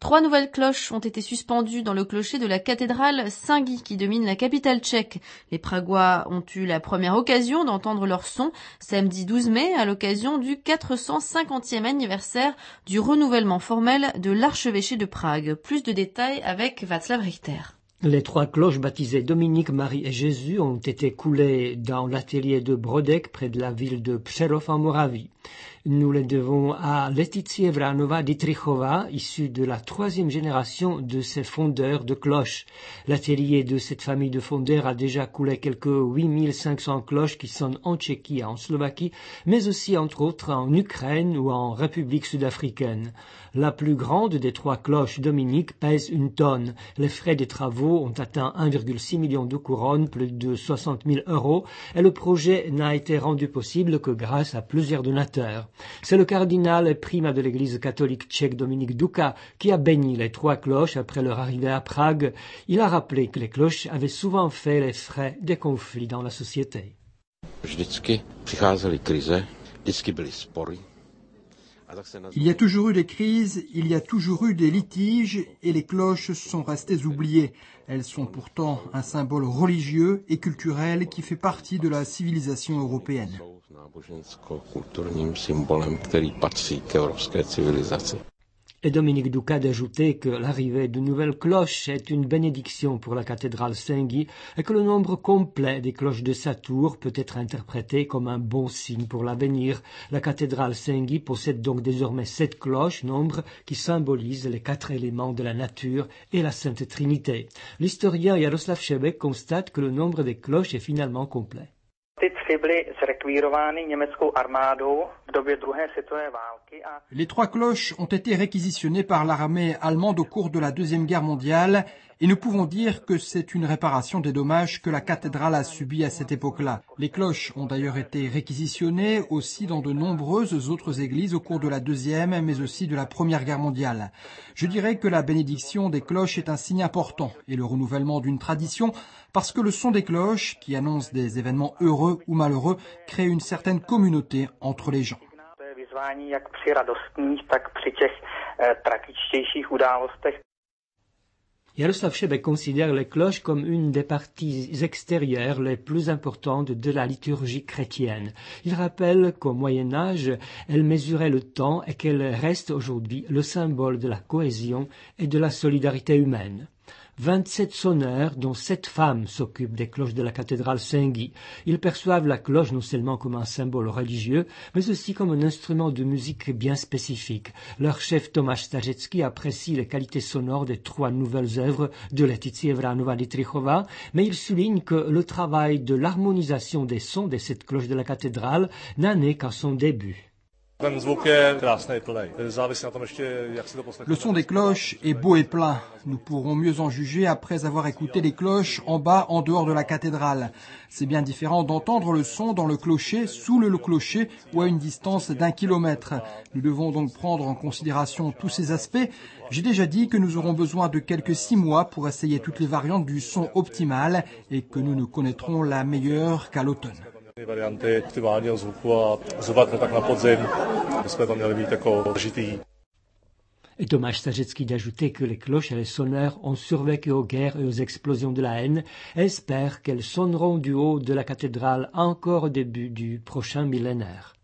3 nouvelles cloches ont été suspendues dans le clocher de la cathédrale Saint-Guy qui domine la capitale tchèque. Les Pragois ont eu la première occasion d'entendre leur son samedi 12 mai à l'occasion du 450e anniversaire du renouvellement formel de l'archevêché de Prague. Plus de détails avec Václav Richter. Les 3 cloches baptisées Dominique, Marie et Jésus ont été coulées dans l'atelier de Brodek près de la ville de Přerov en Moravie. Nous les devons à Leticie Vranova-Dietrichova, issue de la 3e génération de ces fondeurs de cloches. L'atelier de cette famille de fondeurs a déjà coulé quelques 8500 cloches qui sonnent en Tchéquie et en Slovaquie, mais aussi entre autres en Ukraine ou en République sud-africaine. La plus grande des 3 cloches Dominique pèse 1 tonne. Les frais des travaux ont atteint 1,6 million de couronnes, plus de 60 000 €, et le projet n'a été rendu possible que grâce à plusieurs donateurs. C'est le cardinal et primat de l'église catholique tchèque Dominik Duka qui a béni les 3 cloches après leur arrivée à Prague. Il a rappelé que les cloches avaient souvent fait les frais des conflits dans la société. Il y a toujours eu des crises, il y a toujours eu des litiges et les cloches sont restées oubliées. Elles sont pourtant un symbole religieux et culturel qui fait partie de la civilisation européenne. Et Dominik Duka d'ajouter que l'arrivée de nouvelles cloches est une bénédiction pour la cathédrale Saint-Guy et que le nombre complet des cloches de sa tour peut être interprété comme un bon signe pour l'avenir. La cathédrale Saint-Guy possède donc désormais 7 cloches, nombre qui symbolise les 4 éléments de la nature et la Sainte Trinité. L'historien Jaroslav Šebek constate que le nombre des cloches est finalement complet. Les 3 cloches ont été réquisitionnées par l'armée allemande au cours de la Deuxième Guerre mondiale et nous pouvons dire que c'est une réparation des dommages que la cathédrale a subis à cette époque-là. Les cloches ont d'ailleurs été réquisitionnées aussi dans de nombreuses autres églises au cours de la Deuxième mais aussi de la Première Guerre mondiale. Je dirais que la bénédiction des cloches est un signe important et le renouvellement d'une tradition parce que le son des cloches, qui annonce des événements heureux ou malheureux, crée une certaine communauté entre les gens. Jaroslav Šebek considère les cloches comme une des parties extérieures les plus importantes de la liturgie chrétienne. Il rappelle qu'au Moyen-Âge, elles mesuraient le temps et qu'elles restent aujourd'hui le symbole de la cohésion et de la solidarité humaine. 27 sonneurs, dont 7 femmes, s'occupent des cloches de la cathédrale Saint-Guy. Ils perçoivent la cloche non seulement comme un symbole religieux, mais aussi comme un instrument de musique bien spécifique. Leur chef Tomáš Stařecký apprécie les qualités sonores des 3 nouvelles œuvres de Leticie Vranova-Dietrichova, mais il souligne que le travail de l'harmonisation des sons de cette cloche de la cathédrale n'en est qu'à son début. Le son des cloches est beau et plein. Nous pourrons mieux en juger après avoir écouté les cloches en bas, en dehors de la cathédrale. C'est bien différent d'entendre le son dans le clocher, sous le clocher ou à une distance d'1 kilomètre. Nous devons donc prendre en considération tous ces aspects. J'ai déjà dit que nous aurons besoin de quelques 6 mois pour essayer toutes les variantes du son optimal et que nous ne connaîtrons la meilleure qu'à l'automne. Et Tomáš Stařecký d'ajouter que les cloches et les sonneurs ont survécu aux guerres et aux explosions de la haine et espère qu'elles sonneront du haut de la cathédrale encore au début du prochain millénaire.